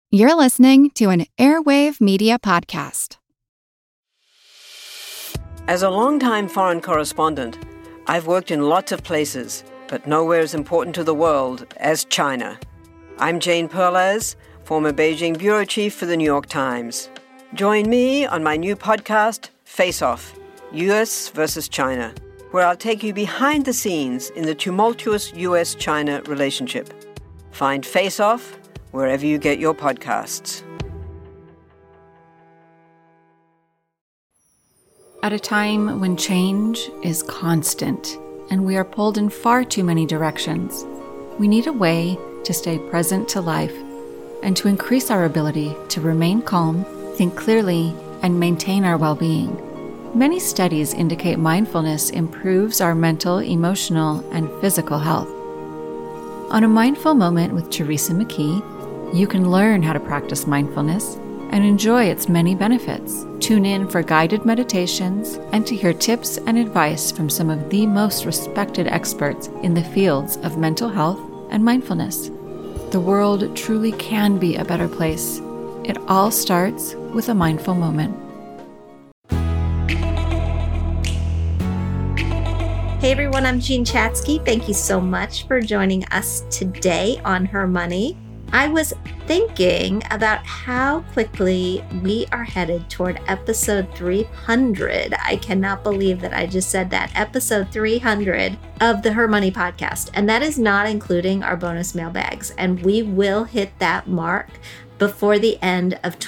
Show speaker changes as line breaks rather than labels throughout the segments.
You're listening to an Airwave Media Podcast.
As a longtime foreign correspondent, I've worked in lots of places, but nowhere as important to the world as China. I'm Jane Perlez, former Beijing bureau chief for the New York Times. Join me on my new podcast, Face Off, U.S. versus China, where I'll take you behind the scenes in the tumultuous U.S.-China relationship. Find Face Off wherever you get your podcasts.
At a time when change is constant and we are pulled in far too many directions, we need a way to stay present to life and to increase our ability to remain calm, think clearly, and maintain our well-being. Many studies indicate mindfulness improves our mental, emotional, and physical health. On a Mindful Moment with Teresa McKee, you can learn how to practice mindfulness and enjoy its many benefits. Tune in for guided meditations and to hear tips and advice from some of the most respected experts in the fields of mental health and mindfulness. The world truly can be a better place. It all starts with a mindful moment.
Hey everyone, I'm Jean Chatzky. Thank you so much for joining us today on Her Money. I was thinking about how quickly we are headed toward episode 300. I cannot believe that I just said that. Episode 300 of the Her Money podcast. And that is not including our bonus mailbags. And we will hit that mark before the end of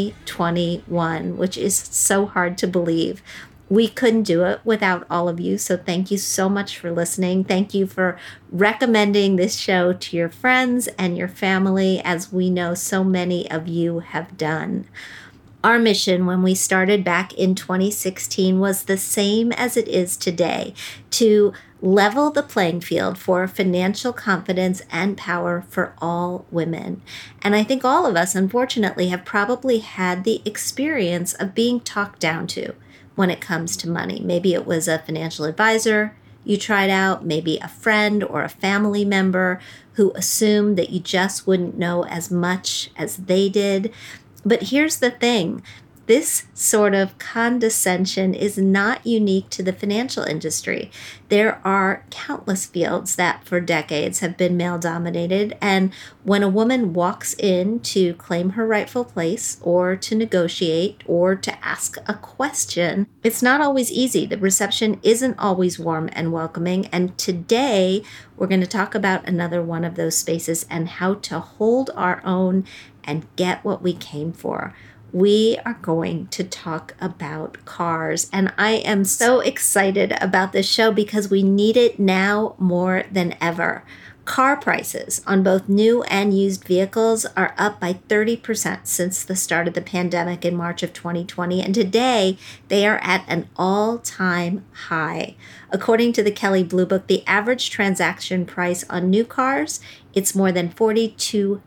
2021, which is so hard to believe. We couldn't do it without all of you. So thank you so much for listening. Thank you for recommending this show to your friends and your family, as we know so many of you have done. Our mission when we started back in 2016 was the same as it is today, to level the playing field for financial confidence and power for all women. And I think all of us, unfortunately, have probably had the experience of being talked down to when it comes to money. Maybe it was a financial advisor you tried out, maybe a friend or a family member who assumed that you just wouldn't know as much as they did. But here's the thing. This sort of condescension is not unique to the financial industry. There are countless fields that for decades have been male-dominated, and when a woman walks in to claim her rightful place or to negotiate or to ask a question, it's not always easy. The reception isn't always warm and welcoming, and today we're going to talk about another one of those spaces and how to hold our own and get what we came for. We are going to talk about cars, and I am so excited about this show because we need it now more than ever. Car prices on both new and used vehicles are up by 30% since the start of the pandemic in March of 2020, and today they are at an all-time high. According to the Kelley Blue Book, the average transaction price on new cars, it's more than $42,000,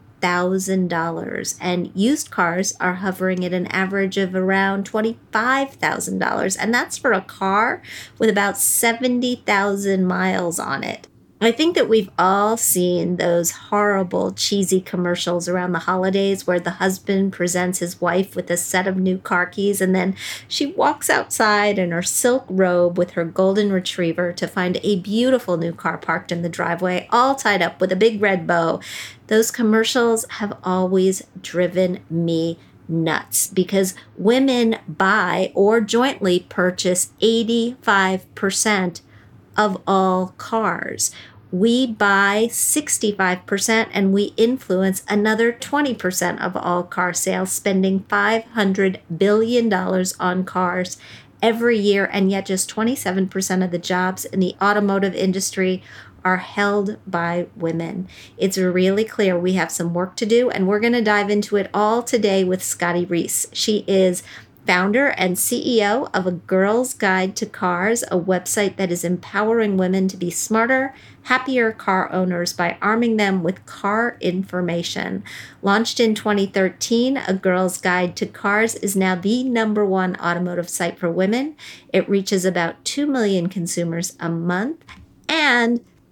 and used cars are hovering at an average of around $25,000, and that's for a car with about 70,000 miles on it. I think that we've all seen those horrible, cheesy commercials around the holidays where the husband presents his wife with a set of new car keys, and then she walks outside in her silk robe with her golden retriever to find a beautiful new car parked in the driveway, all tied up with a big red bow. Those commercials have always driven me nuts because women buy or jointly purchase 85% of all cars. We buy 65% and we influence another 20% of all car sales, spending $500 billion on cars every year, and yet just 27% of the jobs in the automotive industry are held by women. It's really clear we have some work to do, and we're going to dive into it all today with Scotty Reese. She is founder and CEO of A Girl's Guide to Cars, a website that is empowering women to be smarter, happier car owners by arming them with car information. Launched in 2013, A Girl's Guide to Cars is now the #1 automotive site for women. It reaches about 2 million consumers a month, and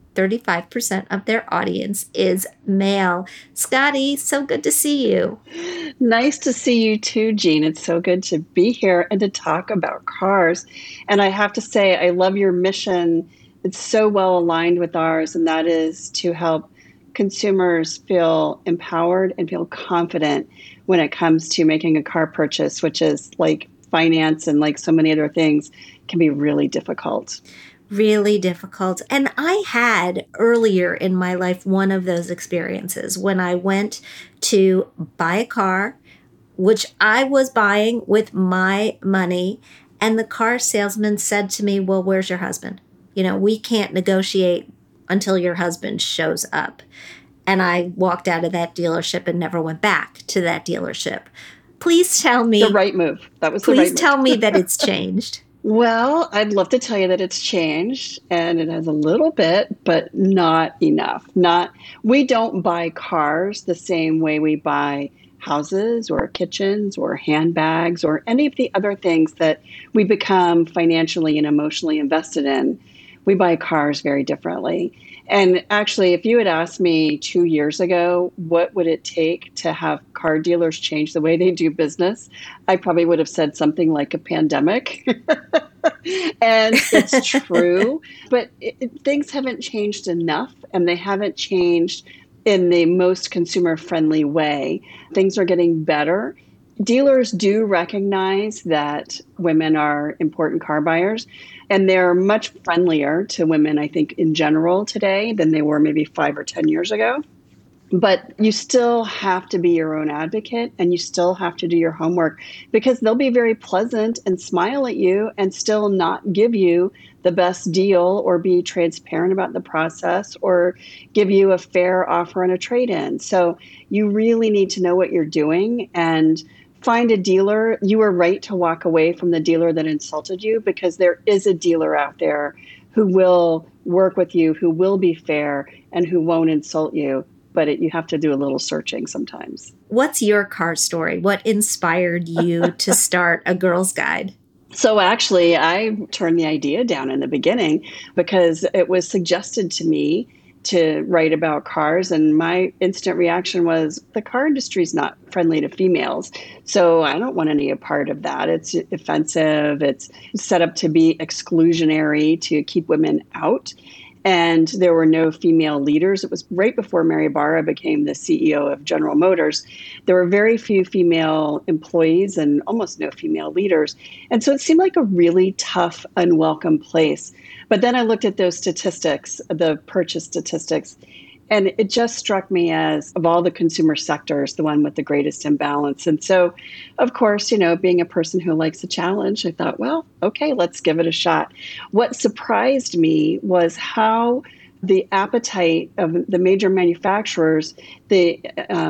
35% of their audience is male. Scotty, so good to see you.
Nice to see you too, Jean. It's so good to be here and to talk about cars. And I have to say, I love your mission. It's so well aligned with ours, and that is to help consumers feel empowered and feel confident when it comes to making a car purchase, which is like finance and like so many other things can be really difficult.
Really difficult. And I had earlier in my life one of those experiences when I went to buy a car, which I was buying with my money. And the car salesman said to me, well, where's your husband? You know, we can't negotiate until your husband shows up. And I walked out of that dealership and never went back to that dealership. Please tell me.
The right move. That was the right move.
Please tell me that it's changed.
Well, I'd love to tell you that it's changed, and it has a little bit, but not enough. We don't buy cars the same way we buy houses or kitchens or handbags or any of the other things that we become financially and emotionally invested in. We buy cars very differently. And actually, if you had asked me 2 years ago, what would it take to have car dealers change the way they do business? I probably would have said something like a pandemic. And it's true, but things haven't changed enough, and they haven't changed in the most consumer-friendly way. Things are getting better. Dealers do recognize that women are important car buyers, and they're much friendlier to women, I think, in general today than they were maybe 5 or 10 years ago. But you still have to be your own advocate, and you still have to do your homework, because they'll be very pleasant and smile at you and still not give you the best deal or be transparent about the process or give you a fair offer on a trade-in. So you really need to know what you're doing and find a dealer. You were right to walk away from the dealer that insulted you, because there is a dealer out there who will work with you, who will be fair, and who won't insult you. But you have to do a little searching sometimes.
What's your car story? What inspired you to start a Girl's Guide?
So actually, I turned the idea down in the beginning because it was suggested to me to write about cars. And my instant reaction was, the car industry is not friendly to females. So I don't want any part of that. It's offensive. It's set up to be exclusionary to keep women out. And there were no female leaders. It was right before Mary Barra became the CEO of General Motors. There were very few female employees and almost no female leaders. And so it seemed like a really tough, unwelcome place. But then I looked at those statistics, the purchase statistics, and it just struck me as, of all the consumer sectors, the one with the greatest imbalance. And so, of course, being a person who likes a challenge, I thought, well, okay, let's give it a shot. What surprised me was how the appetite of the major manufacturers, the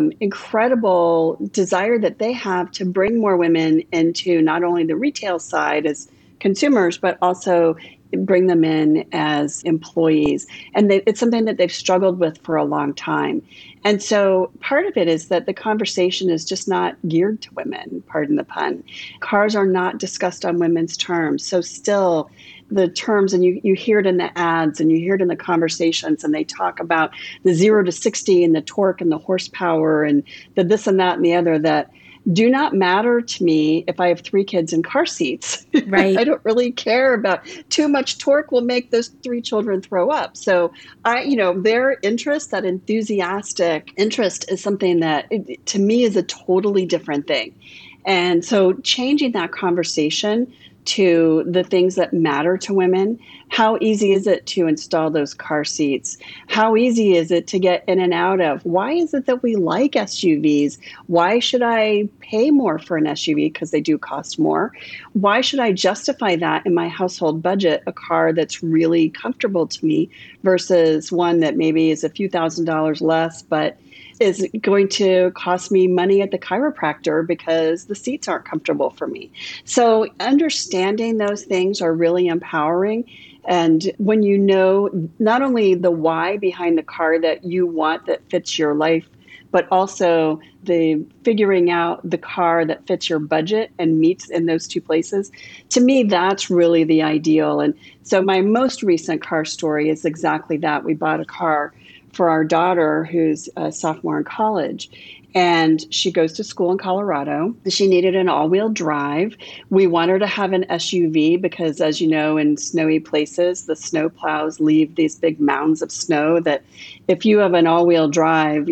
incredible desire that they have to bring more women into not only the retail side as consumers, but also bring them in as employees. And it's something that they've struggled with for a long time. And so part of it is that the conversation is just not geared to women, pardon the pun. Cars are not discussed on women's terms. So still the terms, and you hear it in the ads and you hear it in the conversations, and they talk about the 0 to 60 and the torque and the horsepower and the this and that and the other that do not matter to me if I have 3 kids in car seats.
Right.
I don't really care about too much torque will make those 3 children throw up. So their interest, that enthusiastic interest, is something that to me is a totally different thing. And so changing that conversation to the things that matter to women. How easy is it to install those car seats? How easy is it to get in and out of? Why is it that we like SUVs? Why should I pay more for an SUV? Because they do cost more. Why should I justify that in my household budget, a car that's really comfortable to me versus one that maybe is a few $1,000s less, but is going to cost me money at the chiropractor because the seats aren't comfortable for me. So understanding those things are really empowering. And when you know not only the why behind the car that you want that fits your life, but also the figuring out the car that fits your budget and meets in those two places. To me, that's really the ideal. And so my most recent car story is exactly that. We bought a car for our daughter who's a sophomore in college. And she goes to school in Colorado. She needed an all-wheel drive. We want her to have an SUV because, as you know, in snowy places, the snow plows leave these big mounds of snow that if you have an all-wheel drive,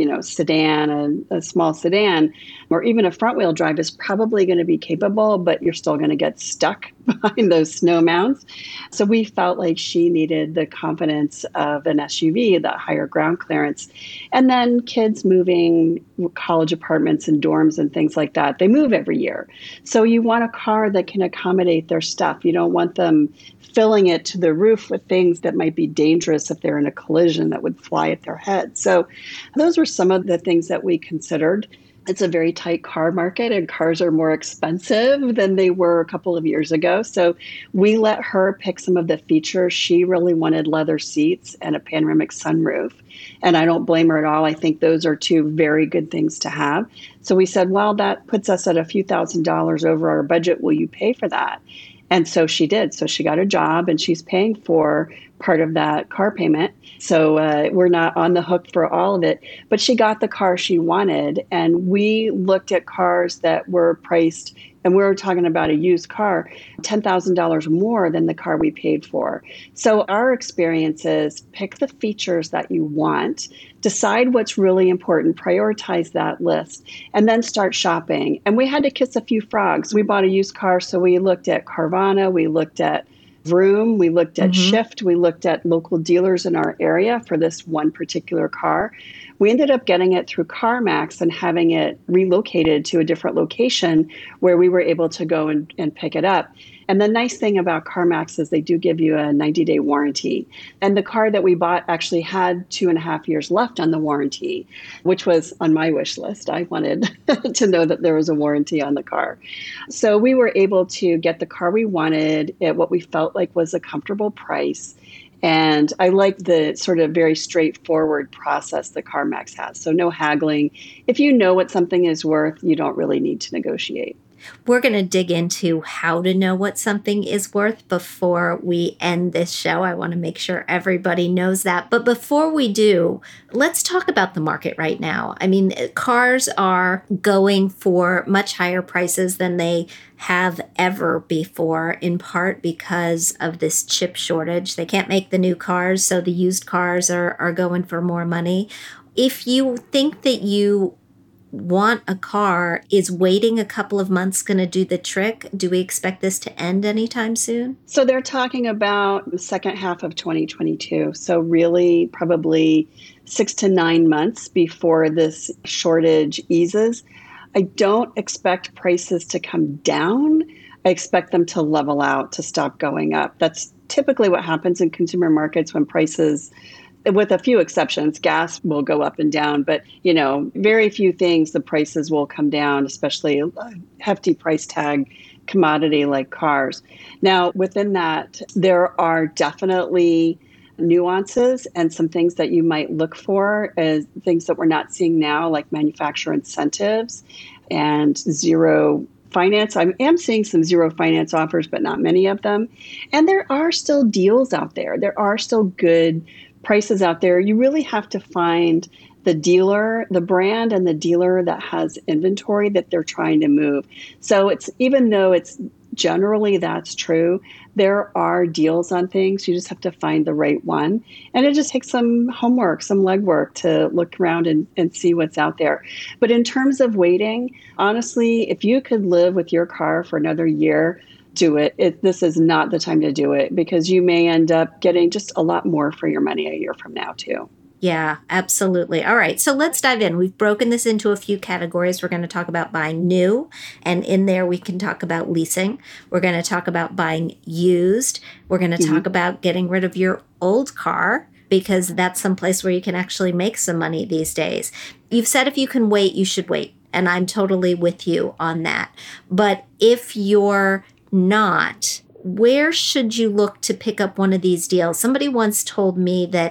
sedan, a small sedan, or even a front-wheel drive is probably going to be capable, but you're still going to get stuck behind those snow mounds. So we felt like she needed the confidence of an SUV, that higher ground clearance. And then kids moving, college apartments and dorms and things like that, they move every year. So you want a car that can accommodate their stuff. You don't want them filling it to the roof with things that might be dangerous if they're in a collision that would fly at their head. So those were some of the things that we considered. It's a very tight car market and cars are more expensive than they were a couple of years ago. So we let her pick some of the features. She really wanted leather seats and a panoramic sunroof. And I don't blame her at all. I think those are two very good things to have. So we said, well, that puts us at a few $1,000s over our budget. Will you pay for that? And so she did. So she got a job and she's paying for part of that car payment. So we're not on the hook for all of it. But she got the car she wanted. And we looked at cars that were priced, and we were talking about a used car, $10,000 more than the car we paid for. So our experience is pick the features that you want, decide what's really important, prioritize that list, and then start shopping. And we had to kiss a few frogs. We bought a used car, so we looked at Carvana, we looked at Vroom, we looked at Shift, we looked at local dealers in our area for this one particular car. We ended up getting it through CarMax and having it relocated to a different location where we were able to go and pick it up. And the nice thing about CarMax is they do give you a 90-day warranty. And the car that we bought actually had 2.5 years left on the warranty, which was on my wish list. I wanted to know that there was a warranty on the car. So we were able to get the car we wanted at what we felt like was a comfortable price. And I like the sort of very straightforward process that CarMax has. So no haggling. If you know what something is worth, you don't really need to negotiate.
We're going to dig into how to know what something is worth before we end this show. I want to make sure everybody knows that. But before we do, let's talk about the market right now. I mean, cars are going for much higher prices than they have ever before, in part because of this chip shortage. They can't make the new cars, so the used cars are going for more money. If you think that you want a car, is waiting a couple of months going to do the trick? Do we expect this to end anytime soon?
So they're talking about the second half of 2022. So really probably 6 to 9 months before this shortage eases. I don't expect prices to come down. I expect them to level out, to stop going up. That's typically what happens in consumer markets when prices, with a few exceptions, gas will go up and down, but very few things the prices will come down, especially a hefty price tag commodity like cars. Now, within that, there are definitely nuances and some things that you might look for as things that we're not seeing now, like manufacturer incentives and zero finance. I am seeing some zero finance offers, but not many of them. And there are still deals out there. There are still good prices out there. You really have to find the dealer, the brand and the dealer that has inventory that they're trying to move. So even though it's generally that's true, there are deals on things. You just have to find the right one. And it just takes some homework, some legwork to look around and see what's out there. But in terms of waiting, honestly, if you could live with your car for another year, do it. This is not the time to do it because you may end up getting just a lot more for your money a year from now too.
Yeah, absolutely. All right. So let's dive in. We've broken this into a few categories. We're going to talk about buying new, and in there we can talk about leasing. We're going to talk about buying used. We're going to talk about getting rid of your old car, because that's someplace where you can actually make some money these days. You've said if you can wait, you should wait. And I'm totally with you on that. But if you're not, where should you look to pick up one of these deals? Somebody once told me that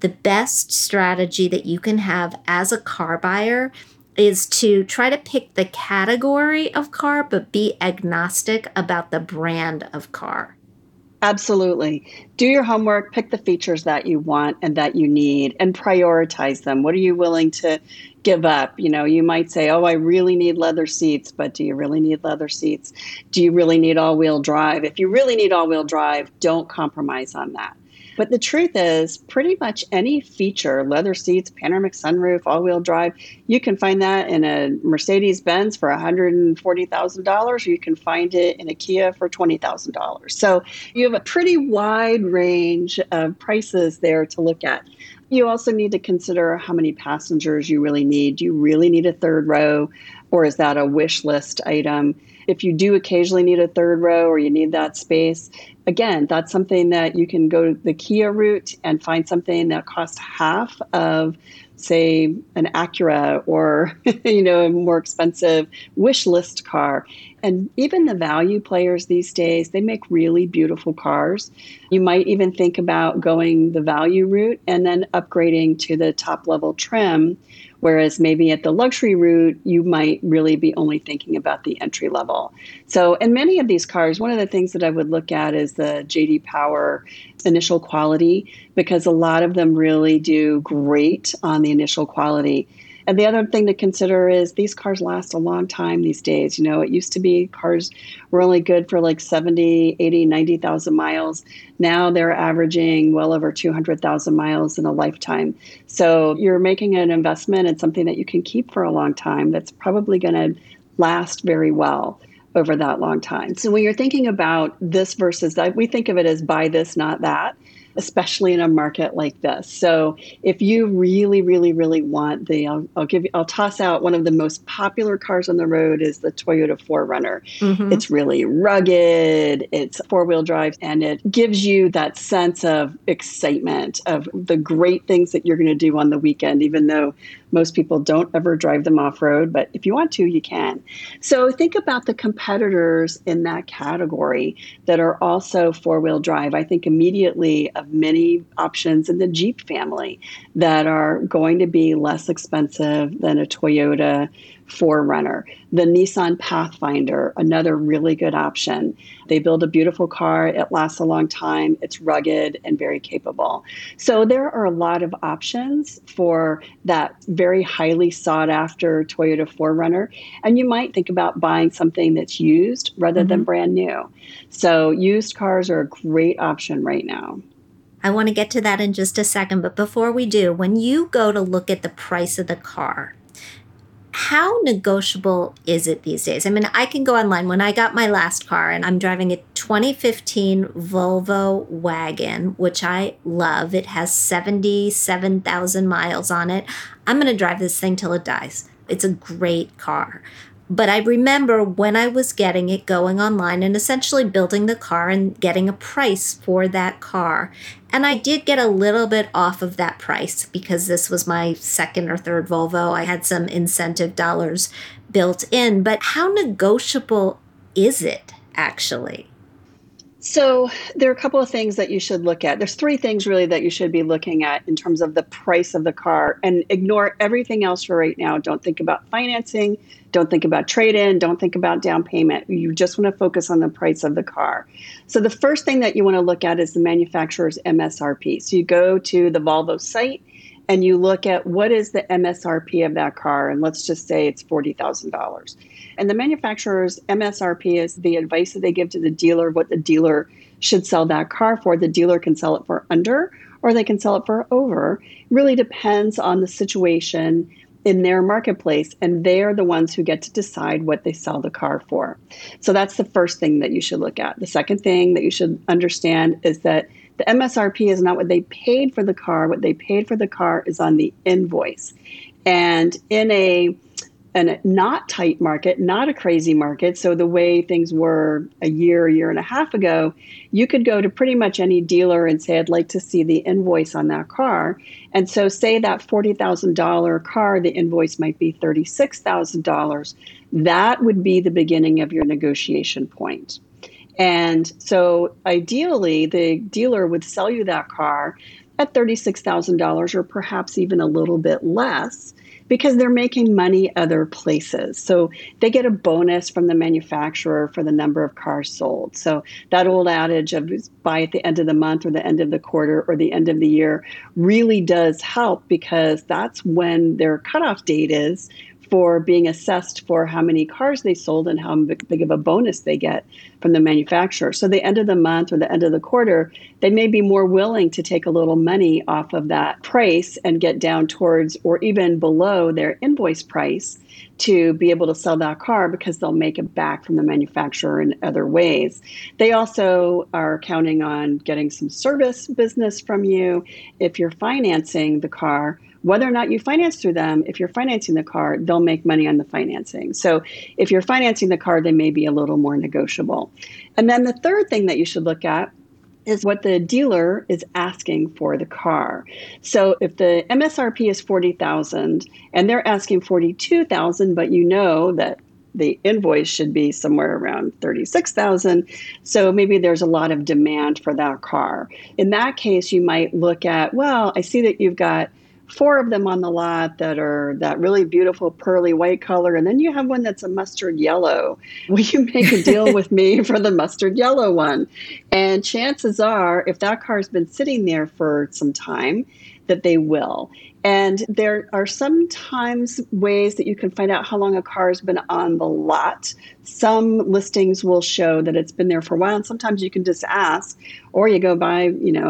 the best strategy that you can have as a car buyer is to try to pick the category of car, but be agnostic about the brand of car.
Absolutely. Do your homework, pick the features that you want and that you need, and prioritize them. What are you willing to give up? You might say, oh, I really need leather seats, but do you really need leather seats? Do you really need all-wheel drive? If you really need all-wheel drive, don't compromise on that. But the truth is, pretty much any feature, leather seats, panoramic sunroof, all-wheel drive, you can find that in a Mercedes-Benz for $140,000, or you can find it in a Kia for $20,000. So you have a pretty wide range of prices there to look at. You also need to consider how many passengers you really need. Do you really need a third row, or is that a wish list item? If you do occasionally need a third row or you need that space, again, that's something that you can go the Kia route and find something that costs half of, say, an Acura or, a more expensive wish list car. And even the value players these days, they make really beautiful cars. You might even think about going the value route and then upgrading to the top level trim. Whereas maybe at the luxury route, you might really be only thinking about the entry level. So in many of these cars, one of the things that I would look at is the J.D. Power initial quality, because a lot of them really do great on the initial quality. And the other thing to consider is these cars last a long time these days. It used to be cars were only good for like 70, 80, 90,000 miles. Now they're averaging well over 200,000 miles in a lifetime. So you're making an investment in something that you can keep for a long time that's probably going to last very well over that long time. So when you're thinking about this versus that, we think of it as buy this, not that, especially in a market like this. So if you really, really, really want I'll toss out one of the most popular cars on the road is the Toyota 4Runner. Mm-hmm. It's really rugged, it's four-wheel drive, and it gives you that sense of excitement of the great things that you're going to do on the weekend, even though most people don't ever drive them off-road, but if you want to, you can. So think about the competitors in that category that are also four-wheel drive. I think immediately of many options in the Jeep family that are going to be less expensive than a Toyota 4Runner. The Nissan Pathfinder, another really good option. They build a beautiful car. It lasts a long time. It's rugged and very capable. So there are a lot of options for that very highly sought after Toyota 4Runner. And you might think about buying something that's used rather than brand new. So used cars are a great option right now.
I want to get to that in just a second. But before we do, when you go to look at the price of the car, how negotiable is it these days? I mean, I can go online. When I got my last car, and I'm driving a 2015 Volvo wagon, which I love. It has 77,000 miles on it. I'm going to drive this thing till it dies. It's a great car. But I remember when I was getting it, going online and essentially building the car and getting a price for that car. And I did get a little bit off of that price because this was my second or third Volvo. I had some incentive dollars built in. But how negotiable is it actually?
So there are a couple of things that you should look at. There's three things really that you should be looking at in terms of the price of the car, and ignore everything else for right now. Don't think about financing. Don't think about trade-in. Don't think about down payment. You just want to focus on the price of the car. So the first thing that you want to look at is the manufacturer's MSRP. So you go to the Volvo site and you look at what is the MSRP of that car. And let's just say it's $40,000. And the manufacturer's MSRP is the advice that they give to the dealer, what the dealer should sell that car for. The dealer can sell it for under, or they can sell it for over. It really depends on the situation in their marketplace, and they are the ones who get to decide what they sell the car for. So that's the first thing that you should look at. The second thing that you should understand is that the MSRP is not what they paid for the car. What they paid for the car is on the invoice. And in a not tight market, not a crazy market, so the way things were a year and a half ago, you could go to pretty much any dealer and say, I'd like to see the invoice on that car. And so say that $40,000 car, the invoice might be $36,000. That would be the beginning of your negotiation point. And so ideally, the dealer would sell you that car at $36,000 or perhaps even a little bit less, because they're making money other places. So they get a bonus from the manufacturer for the number of cars sold. So that old adage of buy at the end of the month or the end of the quarter or the end of the year really does help, because that's when their cutoff date is for being assessed for how many cars they sold and how big of a bonus they get from the manufacturer. So the end of the month or the end of the quarter, they may be more willing to take a little money off of that price and get down towards or even below their invoice price to be able to sell that car, because they'll make it back from the manufacturer in other ways. They also are counting on getting some service business from you. If you're financing the car, whether or not you finance through them, if you're financing the car, they'll make money on the financing. So if you're financing the car, they may be a little more negotiable. And then the third thing that you should look at is what the dealer is asking for the car. So if the MSRP is $40,000 and they're asking $42,000, but you know that the invoice should be somewhere around $36,000. So maybe there's a lot of demand for that car. In that case, you might look at, well, I see that you've got 4 of them on the lot that are that really beautiful pearly white color. And then you have one that's a mustard yellow. Will you make a deal with me for the mustard yellow one? And chances are, if that car's been sitting there for some time, that they will. And there are sometimes ways that you can find out how long a car has been on the lot. Some listings will show that it's been there for a while, and sometimes you can just ask, or you go by,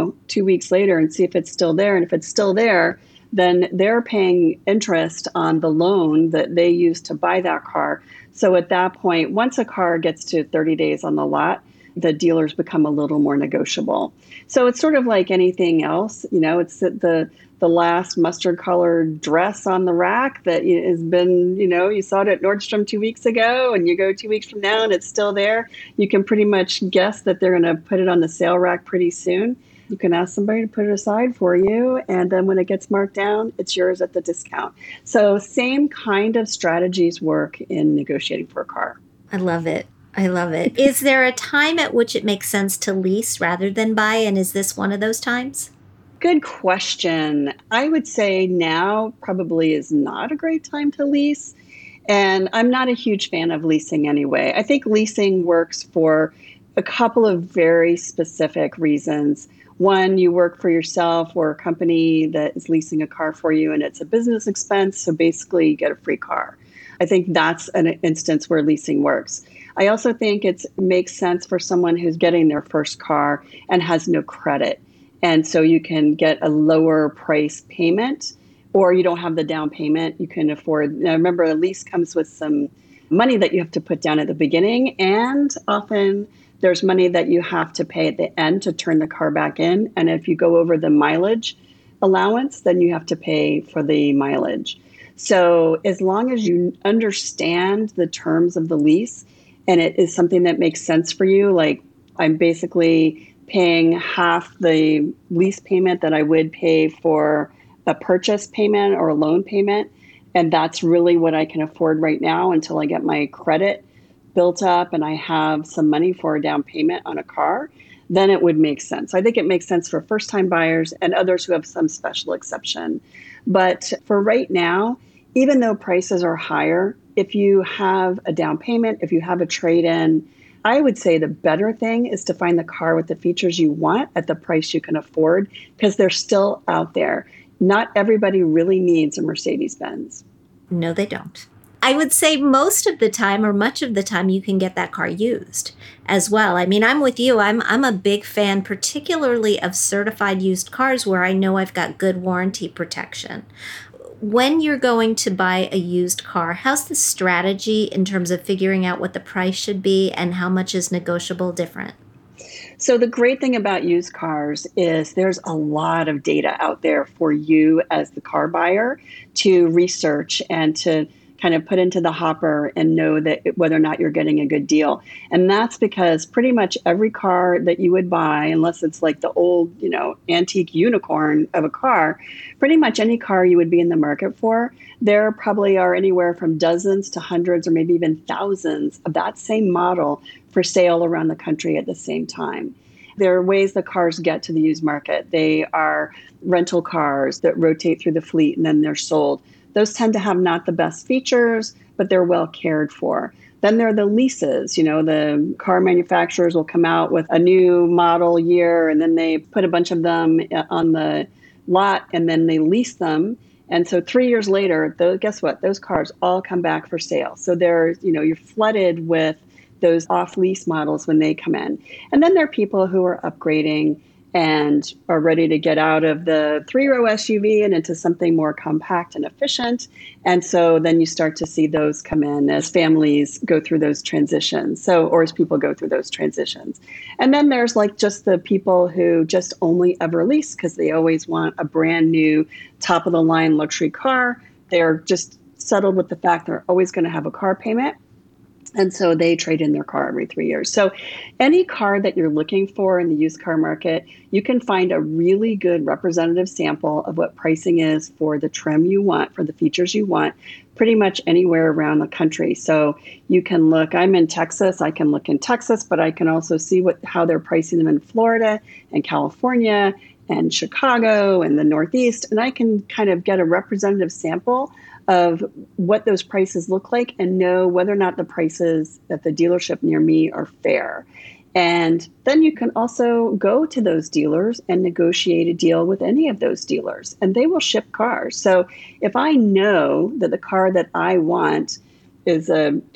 2 weeks later and see if it's still there. And if it's still there, then they're paying interest on the loan that they used to buy that car. So at that point, once a car gets to 30 days on the lot, the dealers become a little more negotiable. So it's sort of like anything else. It's the last mustard colored dress on the rack that has been, you saw it at Nordstrom 2 weeks ago, and you go 2 weeks from now and it's still there. You can pretty much guess that they're going to put it on the sale rack pretty soon. You can ask somebody to put it aside for you, and then when it gets marked down, it's yours at the discount. So same kind of strategies work in negotiating for a car.
I love it. Is there a time at which it makes sense to lease rather than buy? And is this one of those times?
Good question. I would say now probably is not a great time to lease. And I'm not a huge fan of leasing anyway. I think leasing works for a couple of very specific reasons. One, you work for yourself or a company that is leasing a car for you, and it's a business expense. So basically, you get a free car. I think that's an instance where leasing works. I also think it makes sense for someone who's getting their first car and has no credit. And so you can get a lower price payment, or you don't have the down payment. You can afford. Now, remember, a lease comes with some money that you have to put down at the beginning, and often there's money that you have to pay at the end to turn the car back in. And if you go over the mileage allowance, then you have to pay for the mileage. So as long as you understand the terms of the lease and it is something that makes sense for you, like I'm basically paying half the lease payment that I would pay for a purchase payment or a loan payment. And that's really what I can afford right now until I get my credit built up and I have some money for a down payment on a car, then it would make sense. I think it makes sense for first-time buyers and others who have some special exception. But for right now, even though prices are higher, if you have a down payment, if you have a trade-in, I would say the better thing is to find the car with the features you want at the price you can afford, because they're still out there. Not everybody really needs a Mercedes-Benz.
No, they don't. I would say most of the time or much of the time you can get that car used as well. I mean, I'm with you. I'm a big fan, particularly of certified used cars where I know I've got good warranty protection. When you're going to buy a used car, how's the strategy in terms of figuring out what the price should be and how much is negotiable different?
So the great thing about used cars is there's a lot of data out there for you as the car buyer to research and to kind of put into the hopper and know that whether or not you're getting a good deal. And that's because pretty much every car that you would buy, unless it's like the old, antique unicorn of a car, pretty much any car you would be in the market for, there probably are anywhere from dozens to hundreds or maybe even thousands of that same model for sale around the country at the same time. There are ways the cars get to the used market. They are rental cars that rotate through the fleet and then they're sold. Those tend to have not the best features, but they're well cared for. Then there are the leases. The car manufacturers will come out with a new model year and then they put a bunch of them on the lot and then they lease them. And so 3 years later, guess what? Those cars all come back for sale. So you're flooded with those off-lease models when they come in. And then there are people who are upgrading and are ready to get out of the 3-row SUV and into something more compact and efficient. And so then you start to see those come in as families go through those transitions. Or as people go through those transitions. And then there's just the people who just only ever lease because they always want a brand new top of the line luxury car. They're just settled with the fact they're always going to have a car payment. And so they trade in their car every 3 years. So any car that you're looking for in the used car market, you can find a really good representative sample of what pricing is for the trim you want, for the features you want, pretty much anywhere around the country. So you can look, I'm in Texas, I can look in Texas, but I can also see how they're pricing them in Florida and California and Chicago and the Northeast. And I can kind of get a representative sample of what those prices look like and know whether or not the prices at the dealership near me are fair. And then you can also go to those dealers and negotiate a deal with any of those dealers, and they will ship cars. So if I know that the car that I want is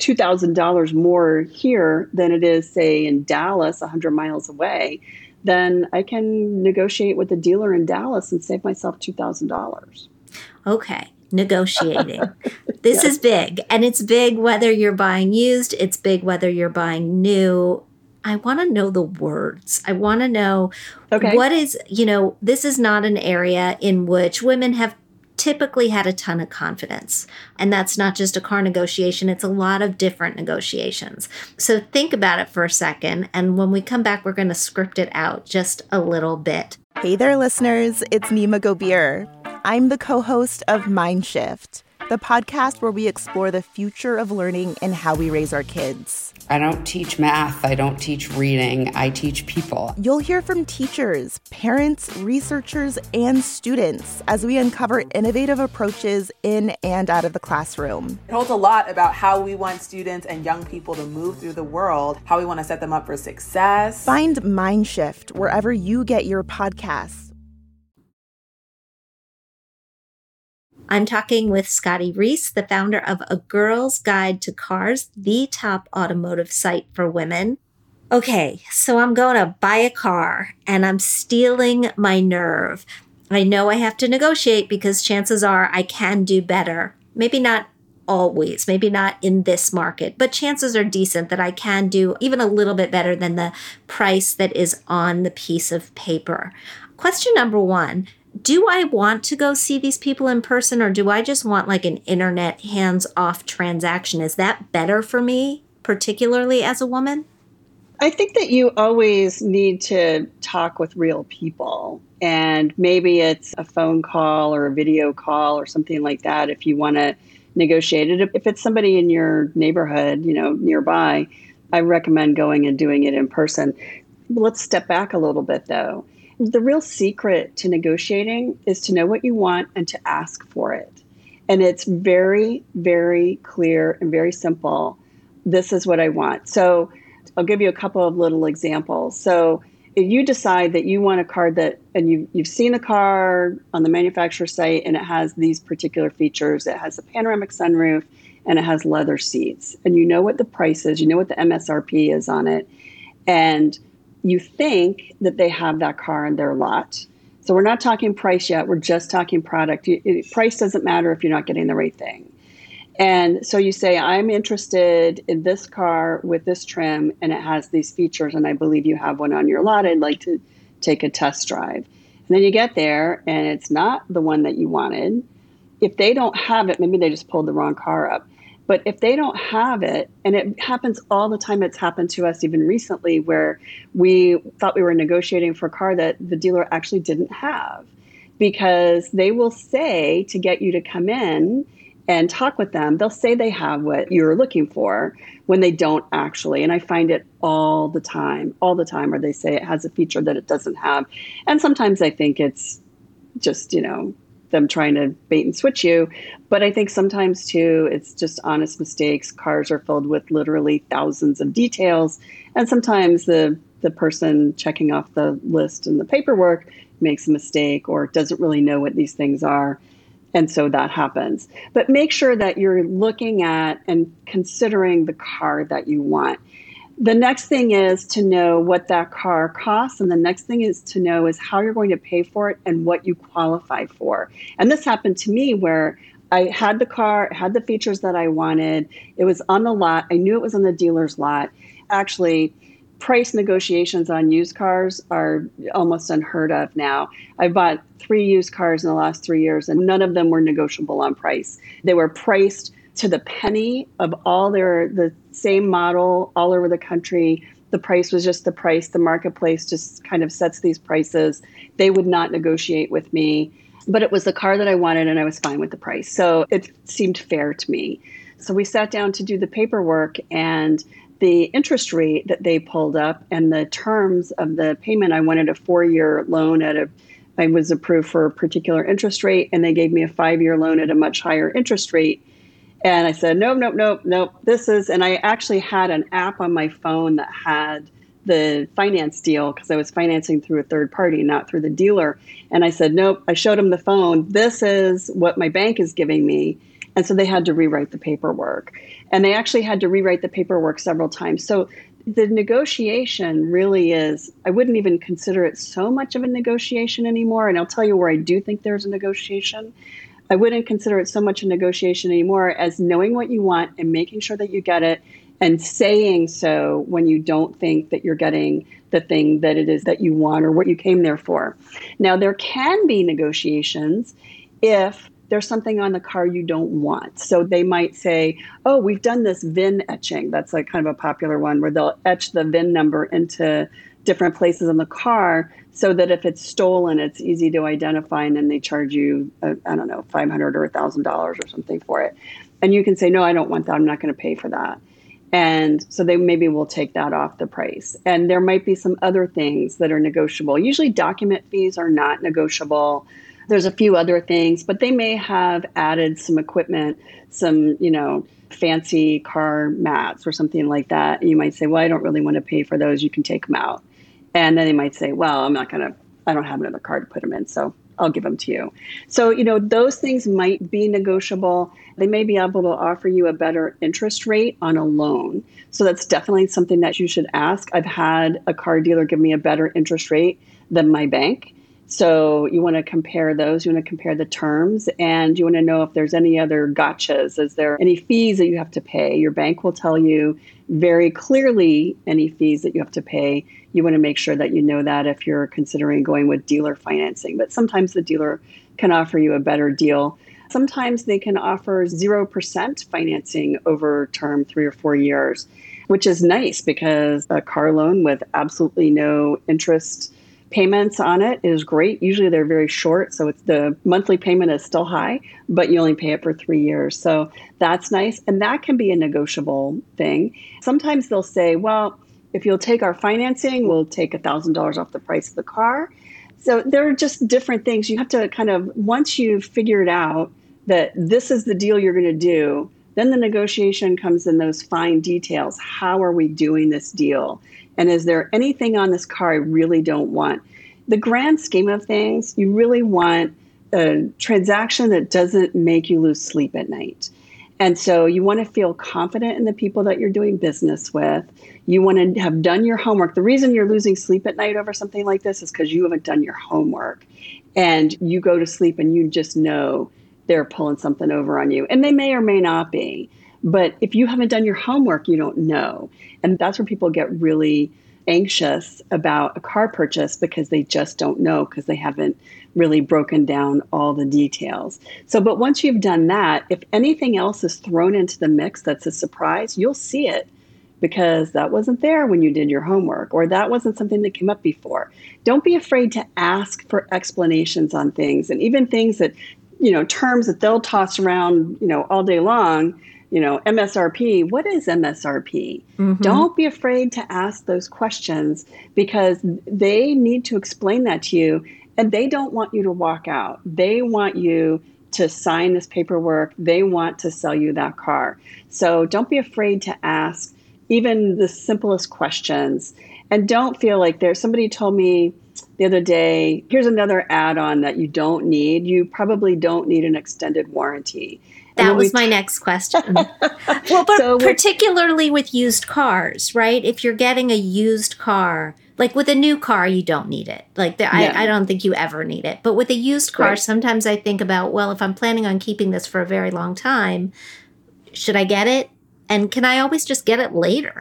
$2,000 more here than it is, say, in Dallas, 100 miles away, then I can negotiate with the dealer in Dallas and save myself $2,000.
Okay. Negotiating. This is big. And it's big whether you're buying used. It's big whether you're buying new. I want to know the words. I want to know what is, this is not an area in which women have typically had a ton of confidence. And that's not just a car negotiation. It's a lot of different negotiations. So think about it for a second. And when we come back, we're going to script it out just a little bit.
Hey there, listeners. It's Nima Gobir. I'm the co-host of Mindshift, the podcast where we explore the future of learning and how we raise our kids.
I don't teach math. I don't teach reading. I teach people.
You'll hear from teachers, parents, researchers, and students as we uncover innovative approaches in and out of the classroom.
It holds a lot about how we want students and young people to move through the world, how we want to set them up for success.
Find Mindshift wherever you get your podcasts.
I'm talking with Scotty Reese, the founder of A Girl's Guide to Cars, the top automotive site for women. Okay, so I'm going to buy a car and I'm stealing my nerve. I know I have to negotiate because chances are I can do better. Maybe not always, maybe not in this market, but chances are decent that I can do even a little bit better than the price that is on the piece of paper. Question number one. Do I want to go see these people in person, or do I just want an internet hands-off transaction? Is that better for me, particularly as a woman?
I think that you always need to talk with real people, and maybe it's a phone call or a video call or something like that if you want to negotiate it. If it's somebody in your neighborhood, nearby, I recommend going and doing it in person. Let's step back a little bit, though. The real secret to negotiating is to know what you want and to ask for it. And it's very, very clear and very simple. This is what I want. So I'll give you a couple of little examples. So if you decide that you want a car and you've seen the car on the manufacturer site and it has these particular features, it has a panoramic sunroof and it has leather seats, and you know what the price is, you know what the MSRP is on it, and you think that they have that car in their lot. So we're not talking price yet. We're just talking product. Price doesn't matter if you're not getting the right thing. And so you say, I'm interested in this car with this trim, and it has these features, and I believe you have one on your lot. I'd like to take a test drive. And then you get there, and it's not the one that you wanted. If they don't have it, maybe they just pulled the wrong car up. But if they don't have it, and it happens all the time, it's happened to us even recently where we thought we were negotiating for a car that the dealer actually didn't have, because they will say to get you to come in and talk with them, they'll say they have what you're looking for when they don't actually. And I find it all the time, where they say it has a feature that it doesn't have. And sometimes I think it's just, them trying to bait and switch you. But I think sometimes too, it's just honest mistakes. Cars are filled with literally thousands of details. And sometimes the person checking off the list and the paperwork makes a mistake or doesn't really know what these things are. And so that happens. But make sure that you're looking at and considering the car that you want. The next thing is to know what that car costs. And the next thing is to know is how you're going to pay for it and what you qualify for. And this happened to me where I had the car, had the features that I wanted. It was on the lot. I knew it was on the dealer's lot. Actually, price negotiations on used cars are almost unheard of now. I bought 3 used cars in the last 3 years, and none of them were negotiable on price. They were priced to the penny of all the same model all over the country. The price was just the price. The marketplace just kind of sets these prices. They would not negotiate with me, but it was the car that I wanted and I was fine with the price. So it seemed fair to me. So we sat down to do the paperwork, and the interest rate that they pulled up and the terms of the payment, I wanted a 4-year loan I was approved for a particular interest rate, and they gave me a 5-year loan at a much higher interest rate. And I said, nope. And I actually had an app on my phone that had the finance deal because I was financing through a third party, not through the dealer. And I said, nope, I showed them the phone. This is what my bank is giving me. And so they had to rewrite the paperwork. And they actually had to rewrite the paperwork several times. So the negotiation really is, I wouldn't even consider it so much of a negotiation anymore. And I'll tell you where I do think there's a negotiation. I wouldn't consider it so much a negotiation anymore as knowing what you want and making sure that you get it and saying so when you don't think that you're getting the thing that it is that you want or what you came there for. Now, there can be negotiations if there's something on the car you don't want. So they might say, oh, we've done this VIN etching. That's like kind of a popular one where they'll etch the VIN number into different places in the car so that if it's stolen, it's easy to identify, and then they charge you, $500 or $1,000 or something for it. And you can say, no, I don't want that. I'm not going to pay for that. And so they maybe will take that off the price. And there might be some other things that are negotiable. Usually document fees are not negotiable. There's a few other things, but they may have added some equipment, some, fancy car mats or something like that. And you might say, well, I don't really want to pay for those. You can take them out. And then they might say, well, I don't have another car to put them in, so I'll give them to you. So, those things might be negotiable. They may be able to offer you a better interest rate on a loan. So that's definitely something that you should ask. I've had a car dealer give me a better interest rate than my bank. So you want to compare those, you want to compare the terms, and you want to know if there's any other gotchas. Is there any fees that you have to pay? Your bank will tell you very clearly any fees that you have to pay. You want to make sure that you know that if you're considering going with dealer financing. But sometimes the dealer can offer you a better deal. Sometimes they can offer 0% financing over term 3 or 4 years, which is nice because a car loan with absolutely no interest payments on it is great. Usually they're very short, so it's the monthly payment is still high, but you only pay it for 3 years. So that's nice. And that can be a negotiable thing. Sometimes they'll say, well, if you'll take our financing, we'll take $1,000 off the price of the car. So there are just different things. You have to kind of, once you've figured out that this is the deal you're going to do, then the negotiation comes in those fine details. How are we doing this deal? And is there anything on this car I really don't want? The grand scheme of things, you really want a transaction that doesn't make you lose sleep at night. And so you want to feel confident in the people that you're doing business with. You want to have done your homework. The reason you're losing sleep at night over something like this is because you haven't done your homework. And you go to sleep and you just know they're pulling something over on you. And they may or may not be. But if you haven't done your homework, you don't know. And that's where people get really anxious about a car purchase because they just don't know because they haven't really broken down all the details. So, but once you've done that, if anything else is thrown into the mix that's a surprise, you'll see it because that wasn't there when you did your homework or that wasn't something that came up before. Don't be afraid to ask for explanations on things and even things that terms that they'll toss around, all day long, MSRP. What is MSRP? Mm-hmm. Don't be afraid to ask those questions, because they need to explain that to you, and they don't want you to walk out. They want you to sign this paperwork. They want to sell you that car. So don't be afraid to ask even the simplest questions. And don't feel like somebody told me the other day, here's another add-on that you don't need. You probably don't need an extended warranty.
That was my next question. Well, but particularly with used cars, right? If you're getting a used car, like with a new car, you don't need it. I don't think you ever need it. But with a used car, right. Sometimes I think about, well, if I'm planning on keeping this for a very long time, should I get it? And can I always just get it later?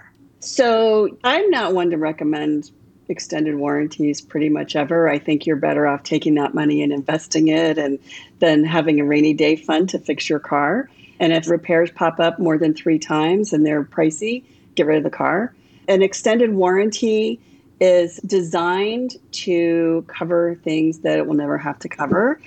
So I'm not one to recommend extended warranties pretty much ever. I think you're better off taking that money and investing it, and then having a rainy day fund to fix your car. And if repairs pop up more than 3 times and they're pricey, get rid of the car. An extended warranty is designed to cover things that it will never have to cover,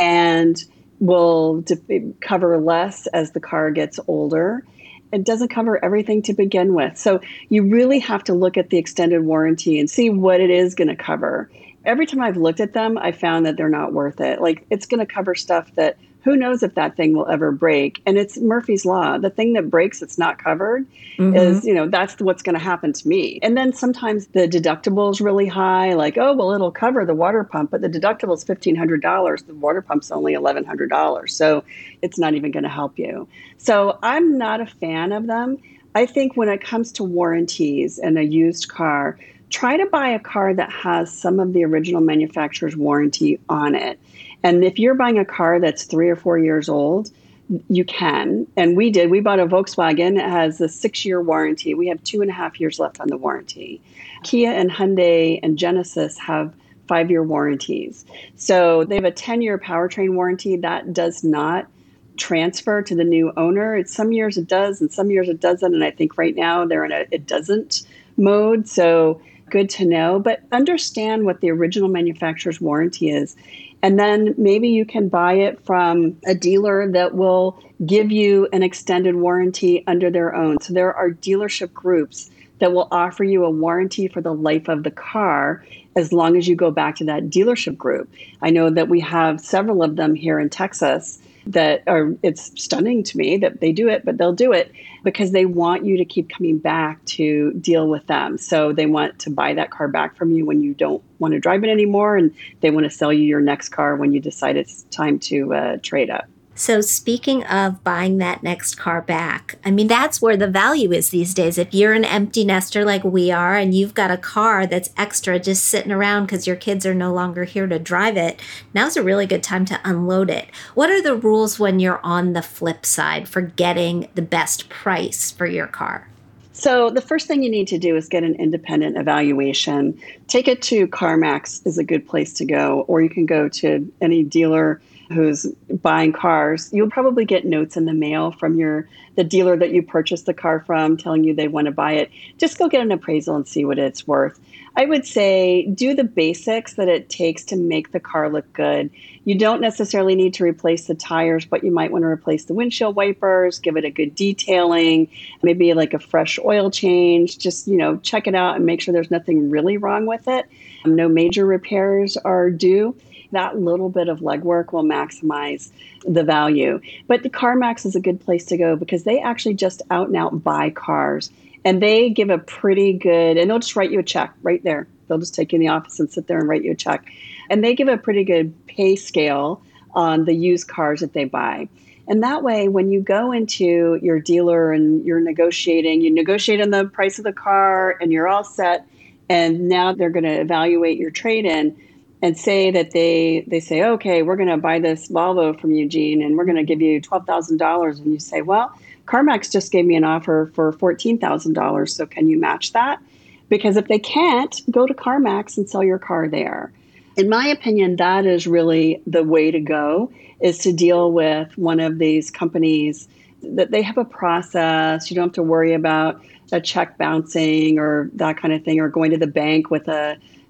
and will cover less as the car gets older. It doesn't cover everything to begin with. So you really have to look at the extended warranty and see what it is going to cover. Every time I've looked at them, I found that they're not worth it. Like, it's going to cover stuff that who knows if that thing will ever break. And it's Murphy's Law. The thing that breaks that's not covered is, that's what's going to happen to me. And then sometimes the deductible is really high, like, oh, well, it'll cover the water pump, but the deductible is $1,500. The water pump's only $1,100. So it's not even going to help you. So I'm not a fan of them. I think when it comes to warranties and a used car, try to buy a car that has some of the original manufacturer's warranty on it. And if you're buying a car that's 3 or 4 years old, you can. And we bought a Volkswagen. It has a 6-year warranty. We have 2.5 years left on the warranty. Kia and Hyundai and Genesis have 5-year warranties. So they have a 10-year powertrain warranty that does not transfer to the new owner. Some years it does and some years it doesn't. And I think right now they're in a it doesn't mode. So good to know. But understand what the original manufacturer's warranty is. And then maybe you can buy it from a dealer that will give you an extended warranty under their own. So there are dealership groups that will offer you a warranty for the life of the car as long as you go back to that dealership group. I know that we have several of them here in Texas that it's stunning to me that they do it, but they'll do it because they want you to keep coming back to deal with them. So they want to buy that car back from you when you don't want to drive it anymore, and they want to sell you your next car when you decide it's time to trade up.
So speaking of buying that next car back, I mean, that's where the value is these days. If you're an empty nester like we are and you've got a car that's extra just sitting around because your kids are no longer here to drive it, now's a really good time to unload it. What are the rules when you're on the flip side for getting the best price for your car?
So the first thing you need to do is get an independent evaluation. Take it to CarMax is a good place to go, or you can go to any dealer who's buying cars. You'll probably get notes in the mail from the dealer that you purchased the car from telling you they want to buy it. Just go get an appraisal and see what it's worth. I would say do the basics that it takes to make the car look good. You don't necessarily need to replace the tires, but you might want to replace the windshield wipers, give it a good detailing, maybe like a fresh oil change. Just, check it out and make sure there's nothing really wrong with it. No major repairs are due. That little bit of legwork will maximize the value. But the CarMax is a good place to go because they actually just out and out buy cars. And they give a pretty good, and they'll just write you a check right there. They'll just take you in the office and sit there and write you a check. And they give a pretty good pay scale on the used cars that they buy. And that way, when you go into your dealer and you're negotiating, you negotiate on the price of the car and you're all set. And now they're going to evaluate your trade-in and say that they say, okay, we're going to buy this Volvo from Eugene and we're going to give you $12,000. And you say, well, CarMax just gave me an offer for $14,000. So can you match that? Because if they can't, go to CarMax and sell your car there. In my opinion, that is really the way to go, is to deal with one of these companies that they have a process. You don't have to worry about a check bouncing or that kind of thing, or going to the bank with a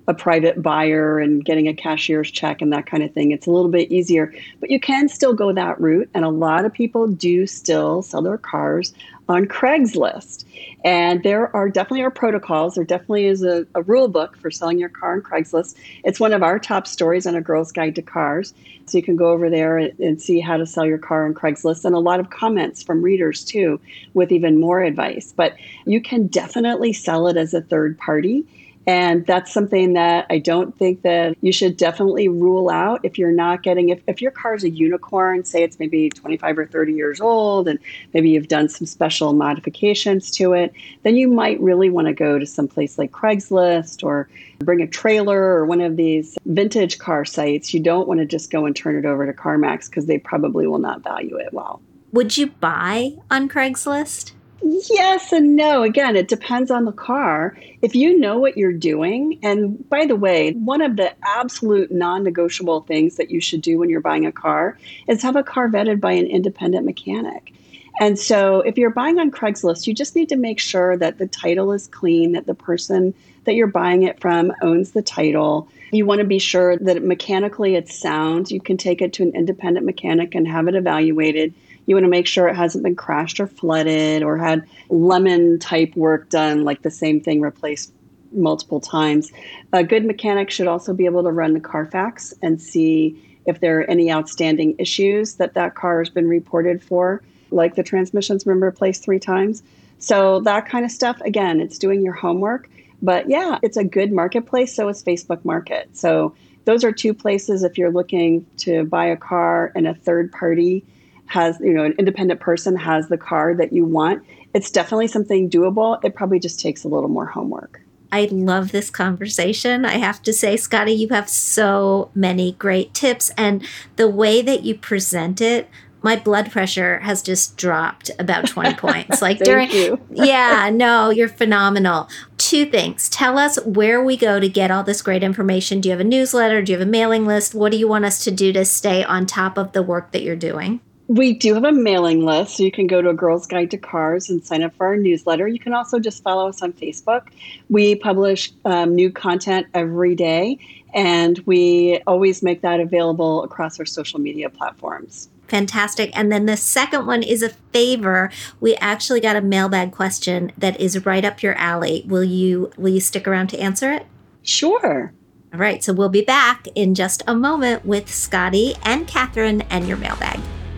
a private buyer and getting a cashier's check and that kind of thing. It's a little bit easier, but you can still go that route. And a lot of people do still sell their cars on Craigslist. And there are definitely protocols. There definitely is a rule book for selling your car on Craigslist. It's one of our top stories on A Girl's Guide to Cars. So you can go over there and see how to sell your car on Craigslist, and a lot of comments from readers too, with even more advice. But you can definitely sell it as a third party. And that's something that I don't think that you should definitely rule out if you're not getting, if your car is a unicorn, say it's maybe 25 or 30 years old, and maybe you've done some special modifications to it, then you might really want to go to some place like Craigslist or bring a trailer or one of these vintage car sites. You don't want to just go and turn it over to CarMax because they probably will not value it well.
Would you buy on Craigslist?
Yes and no. Again, it depends on the car. If you know what you're doing, and by the way, one of the absolute non-negotiable things that you should do when you're buying a car is have a car vetted by an independent mechanic. And so if you're buying on Craigslist, you just need to make sure that the title is clean, that the person that you're buying it from owns the title. You want to be sure that mechanically it's sound. You can take it to an independent mechanic and have it evaluated. You want to make sure it hasn't been crashed or flooded or had lemon type work done, like the same thing replaced multiple times. A good mechanic should also be able to run the Carfax and see if there are any outstanding issues that car has been reported for, like the transmission's been replaced 3 times. So that kind of stuff, again, it's doing your homework. But yeah, it's a good marketplace. So is Facebook Market. So those are 2 places if you're looking to buy a car and a third party has, an independent person has the car that you want. It's definitely something doable. It probably just takes a little more homework.
I love this conversation. I have to say, Scotty, you have so many great tips, and the way that you present it, my blood pressure has just dropped about 20 points. Like
Thank you.
Yeah, no, you're phenomenal. 2 things. Tell us where we go to get all this great information. Do you have a newsletter? Do you have a mailing list? What do you want us to do to stay on top of the work that you're doing?
We do have a mailing list, so you can go to A Girl's Guide to Cars and sign up for our newsletter. You can also just follow us on Facebook. We publish new content every day, and we always make that available across our social media platforms.
Fantastic. And then the second one is a favor. We actually got a mailbag question that is right up your alley. Will you stick around to answer it?
Sure.
All right. So we'll be back in just a moment with Scotty and Catherine and your mailbag.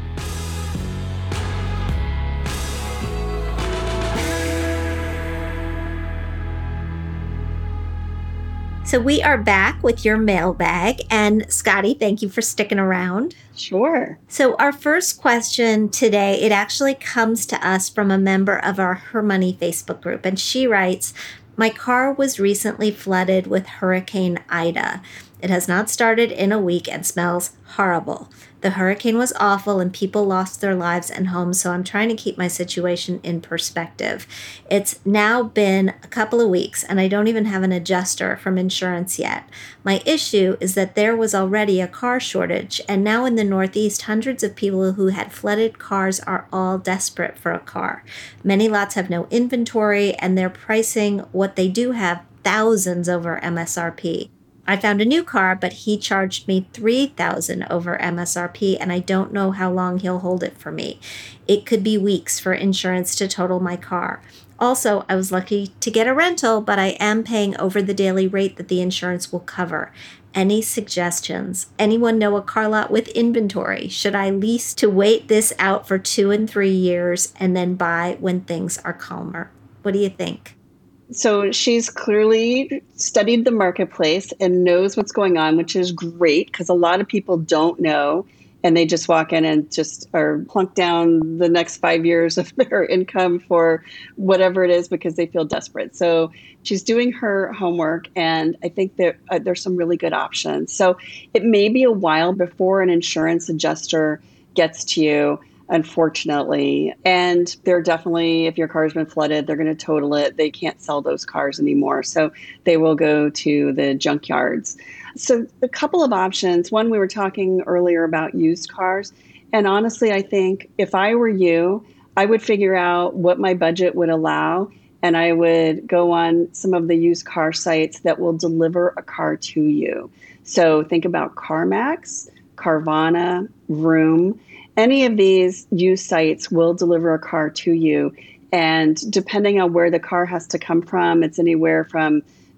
So we are back with your mailbag. And Scotty, thank you for sticking around.
Sure.
So our first question today, it actually comes to us from a member of our Her Money Facebook group. And she writes, my car was recently flooded with Hurricane Ida. It has not started in a week and smells horrible. The hurricane was awful and people lost their lives and homes, so I'm trying to keep my situation in perspective. It's now been a couple of weeks and I don't even have an adjuster from insurance yet. My issue is that there was already a car shortage, and now in the Northeast, hundreds of people who had flooded cars are all desperate for a car. Many lots have no inventory and they're pricing what they do have thousands over MSRP. I found a new car, but he charged me $3,000 over MSRP, and I don't know how long he'll hold it for me. It could be weeks for insurance to total my car. Also, I was lucky to get a rental, but I am paying over the daily rate that the insurance will cover. Any suggestions? Anyone know a car lot with inventory? Should I lease to wait this out for 2 and 3 years and then buy when things are calmer? What do you think?
So she's clearly studied the marketplace and knows what's going on, which is great because a lot of people don't know and they just walk in and just are plunked down the next 5 years of their income for whatever it is because they feel desperate. So she's doing her homework, and I think that there's some really good options. So it may be a while before an insurance adjuster gets to you, unfortunately. And they're definitely, if your car's been flooded, they're going to total it. They can't sell those cars anymore. So they will go to the junkyards. So a couple of options. One, we were talking earlier about used cars. And honestly, I think if I were you, I would figure out what my budget would allow and I would go on some of the used car sites that will deliver a car to you. So think about CarMax, Carvana, Vroom. Any of these used sites will deliver a car to you. And depending on where the car has to come from, it's anywhere from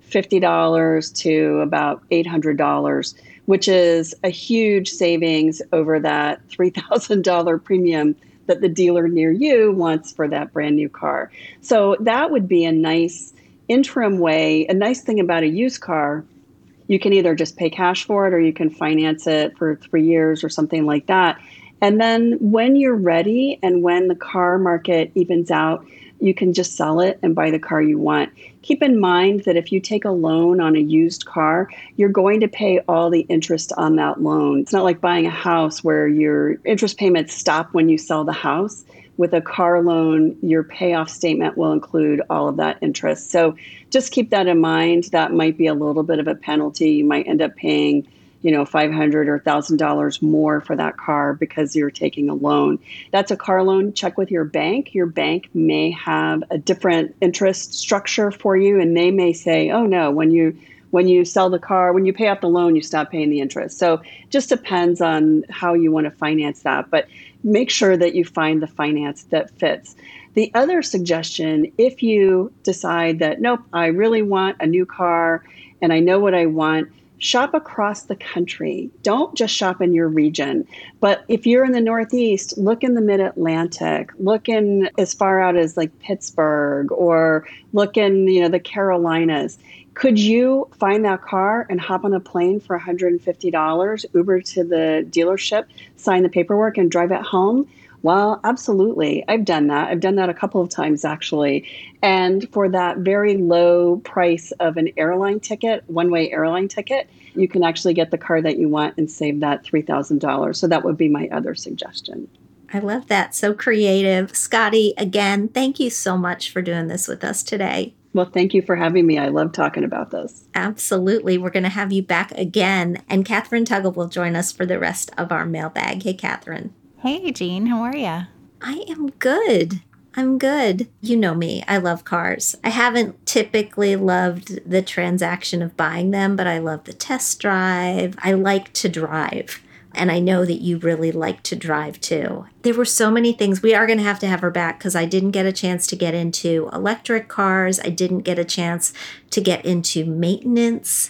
$50 to about $800, which is a huge savings over that $3,000 premium that the dealer near you wants for that brand new car. So that would be a nice interim way. A nice thing about a used car, you can either just pay cash for it or you can finance it for 3 years or something like that. And then when you're ready and when the car market evens out, you can just sell it and buy the car you want. Keep in mind that if you take a loan on a used car, you're going to pay all the interest on that loan. It's not like buying a house where your interest payments stop when you sell the house. With a car loan, your payoff statement will include all of that interest. So just keep that in mind. That might be a little bit of a penalty. You might end up paying $500 or $1,000 more for that car because you're taking a loan. That's a car loan. Check with your bank. Your bank may have a different interest structure for you, and they may say, oh no, when you sell the car, when you pay off the loan, you stop paying the interest. So just depends on how you want to finance that, but make sure that you find the finance that fits. The other suggestion, if you decide that, nope, I really want a new car and I know what I want, shop across the country. Don't just shop in your region. But if you're in the Northeast, look in the Mid-Atlantic, look in as far out as like Pittsburgh, or look in, the Carolinas. Could you find that car and hop on a plane for $150, Uber to the dealership, sign the paperwork and drive it home? Well, absolutely. I've done that. I've done that a couple of times, actually. And for that very low price of an airline ticket, one-way airline ticket, you can actually get the car that you want and save that $3,000. So that would be my other suggestion.
I love that. So creative. Scotty, again, thank you so much for doing this with us today.
Well, thank you for having me. I love talking about this.
Absolutely. We're going to have you back again. And Catherine Tuggle will join us for the rest of our mailbag. Hey, Catherine.
Hey, Jean. How are you?
I am good. I'm good. You know me. I love cars. I haven't typically loved the transaction of buying them, but I love the test drive. I like to drive. And I know that you really like to drive too. There were so many things. We are going to have her back because I didn't get a chance to get into electric cars. I didn't get a chance to get into maintenance.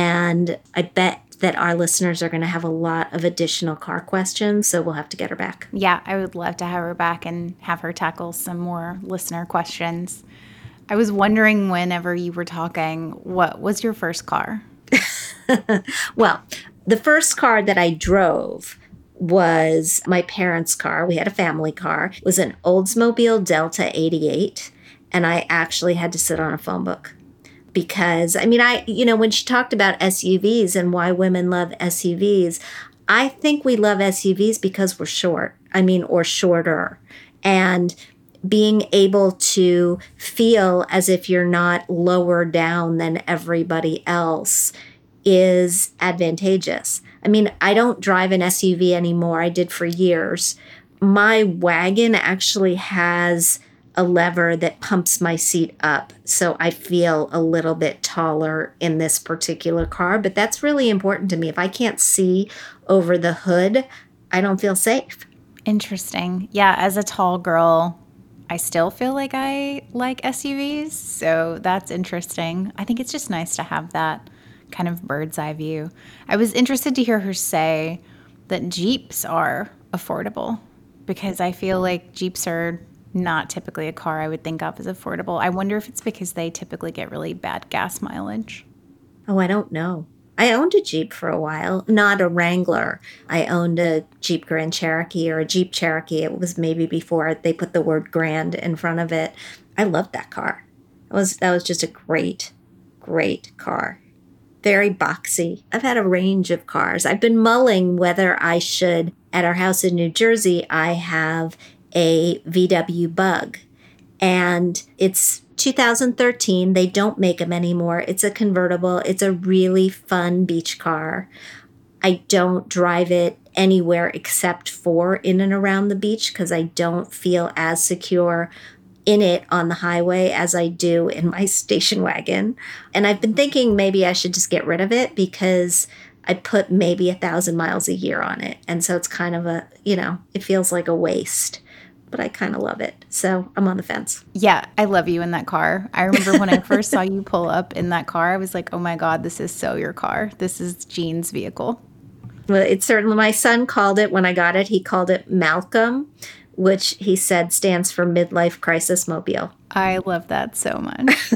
And I bet that our listeners are going to have a lot of additional car questions, so we'll have to get her back.
Yeah, I would love to have her back and have her tackle some more listener questions. I was wondering, whenever you were talking, what was your first car?
Well, the first car that I drove was my parents' car. We had a family car. It was an Oldsmobile Delta 88, and I actually had to sit on a phone book. Because, when she talked about SUVs and why women love SUVs, I think we love SUVs because we're short, or shorter. And being able to feel as if you're not lower down than everybody else is advantageous. I don't drive an SUV anymore. I did for years. My wagon actually has a lever that pumps my seat up, so I feel a little bit taller in this particular car, but that's really important to me. If I can't see over the hood, I don't feel safe.
Interesting. Yeah, as a tall girl, I still feel like I like SUVs, so that's interesting. I think it's just nice to have that kind of bird's eye view. I was interested to hear her say that Jeeps are affordable, because I feel like Jeeps are not typically a car I would think of as affordable. I wonder if it's because they typically get really bad gas mileage.
Oh, I don't know. I owned a Jeep for a while, not a Wrangler. I owned a Jeep Grand Cherokee or a Jeep Cherokee. It was maybe before they put the word Grand in front of it. I loved that car. That was just a great, great car. Very boxy. I've had a range of cars. I've been mulling whether I should, at our house in New Jersey, I have a VW Bug, and it's 2013. They don't make them anymore. It's a convertible. It's a really fun beach car. I don't drive it anywhere except for in and around the beach because I don't feel as secure in it on the highway as I do in my station wagon. And I've been thinking maybe I should just get rid of it because I put maybe 1,000 miles a year on it. And so it's kind of it feels like a waste, but I kind of love it. So I'm on the fence.
Yeah, I love you in that car. I remember when I first saw you pull up in that car, I was like, oh my God, this is so your car. This is Jean's vehicle.
Well, it's certainly, my son called it when I got it. He called it Malcolm, which he said stands for Midlife Crisis Mobile.
I love that so much.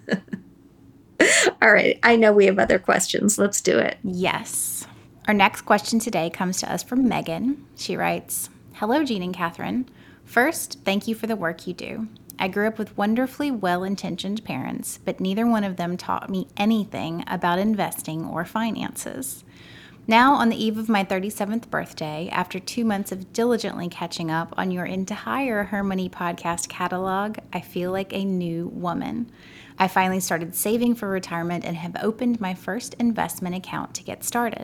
All right. I know we have other questions. Let's do it.
Yes. Our next question today comes to us from Megan. She writes, hello, Jean and Catherine. First, thank you for the work you do. I grew up with wonderfully well-intentioned parents, but neither one of them taught me anything about investing or finances. Now, on the eve of my 37th birthday, after 2 months of diligently catching up on your entire Her Money podcast catalog, I feel like a new woman. I finally started saving for retirement and have opened my first investment account to get started.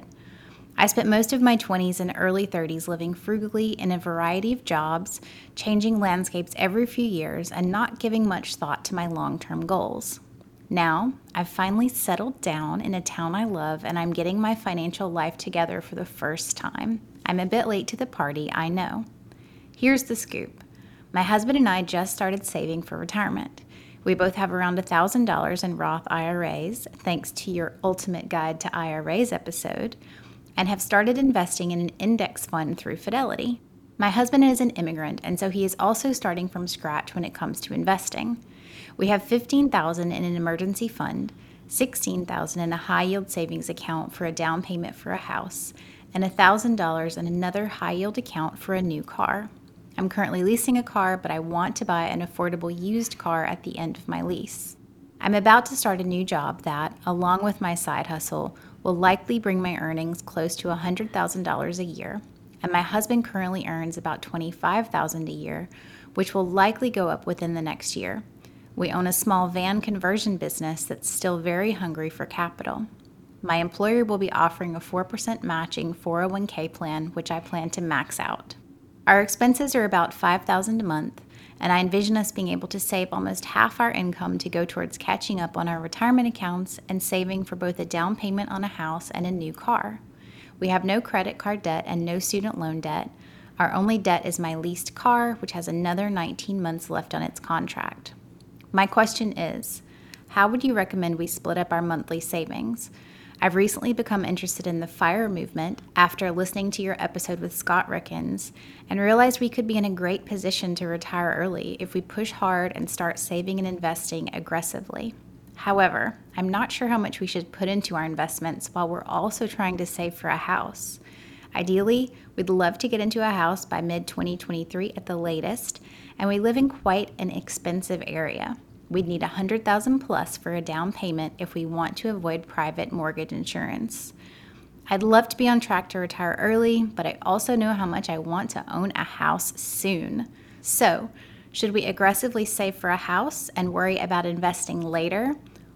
I spent most of my 20s and early 30s living frugally in a variety of jobs, changing landscapes every few years, and not giving much thought to my long-term goals. Now, I've finally settled down in a town I love, and I'm getting my financial life together for the first time. I'm a bit late to the party, I know. Here's the scoop. My husband and I just started saving for retirement. We both have around $1,000 in Roth IRAs, thanks to your Ultimate Guide to IRAs episode, and have started investing in an index fund through Fidelity. My husband is an immigrant, and so he is also starting from scratch when it comes to investing. We have $15,000 in an emergency fund, $16,000 in a high-yield savings account for a down payment for a house, and $1,000 in another high-yield account for a new car. I'm currently leasing a car, but I want to buy an affordable used car at the end of my lease. I'm about to start a new job that, along with my side hustle, will likely bring my earnings close to $100,000 a year, and my husband currently earns about $25,000 a year, which will likely go up within the next year. We own a small van conversion business that's still very hungry for capital. My employer will be offering a 4% matching 401k plan, which I plan to max out. Our expenses are about $5,000 a month, and I envision us being able to save almost half our income to go towards catching up on our retirement accounts and saving for both a down payment on a house and a new car. We have no credit card debt and no student loan debt. Our only debt is my leased car, which has another 19 months left on its contract. My question is, how would you recommend we split up our monthly savings? I've recently become interested in the FIRE movement after listening to your episode with Scott Rickens and realized we could be in a great position to retire early if we push hard and start saving and investing aggressively. However, I'm not sure how much we should put into our investments while we're also trying to save for a house. Ideally, we'd love to get into a house by mid-2023 at the latest, and we live in quite an expensive area. We'd need $100,000 plus for a down payment if we want to avoid private mortgage insurance. I'd love to be on track to retire early, but I also know how much I want to own a house soon. So, should we aggressively save for a house and worry about investing later?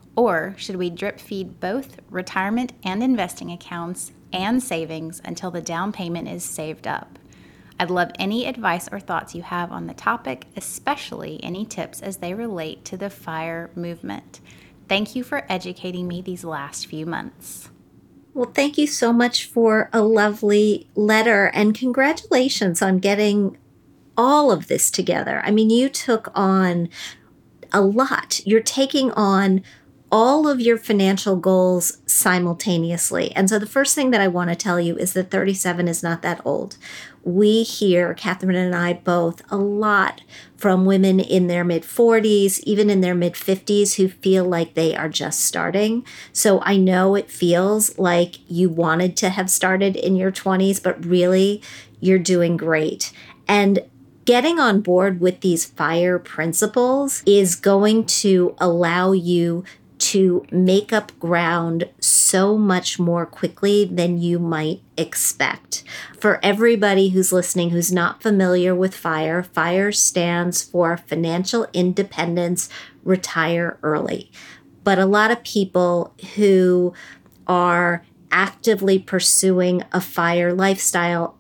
Or should we drip feed both retirement and investing accounts and savings until the down payment is saved up? I'd love any advice or thoughts you have on the topic, especially any tips as they relate to the FIRE movement. Thank you for educating me these last few months.
Well, thank you so much for a lovely letter, and congratulations on getting all of this together. I mean, you took on a lot. You're taking on all of your financial goals simultaneously. And so the first thing that I want to tell you is that 37 is not that old. We hear, Catherine and I both, a lot from women in their mid-40s, even in their mid-50s, who feel like they are just starting. So I know it feels like you wanted to have started in your 20s, but really you're doing great. And getting on board with these FIRE principles is going to allow you to make up ground so much more quickly than you might expect. For everybody who's listening who's not familiar with FIRE, FIRE stands for Financial Independence, Retire Early. But a lot of people who are actively pursuing a FIRE lifestyle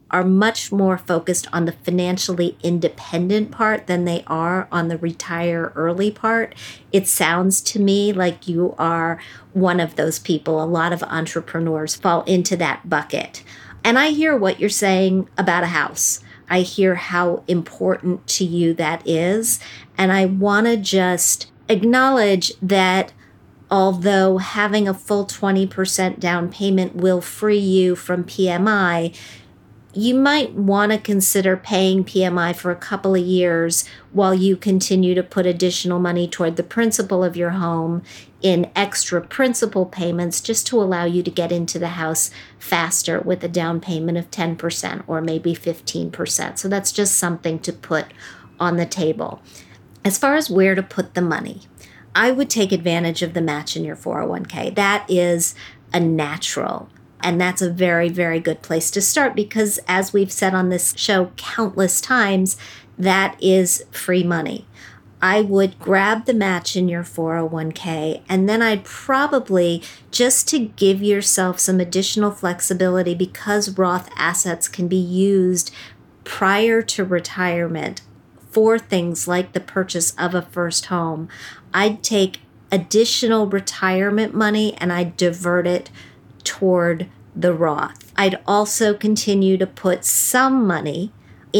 are much more focused on the financially independent part than they are on the retire early part. It sounds to me like you are one of those people. A lot of entrepreneurs fall into that bucket. And I hear what you're saying about a house. I hear how important to you that is. And I want to just acknowledge that although having a full 20% down payment will free you from PMI, you might want to consider paying PMI for a couple of years while you continue to put additional money toward the principal of your home in extra principal payments just to allow you to get into the house faster with a down payment of 10% or maybe 15%. So that's just something to put on the table. As far as where to put the money, I would take advantage of the match in your 401k. That is a natural. And that's a very, very good place to start because, as we've said on this show countless times, that is free money. I would grab the match in your 401k, and then I'd probably, just to give yourself some additional flexibility because Roth assets can be used prior to retirement for things like the purchase of a first home, I'd take additional retirement money and I'd divert it toward the Roth. I'd also continue to put some money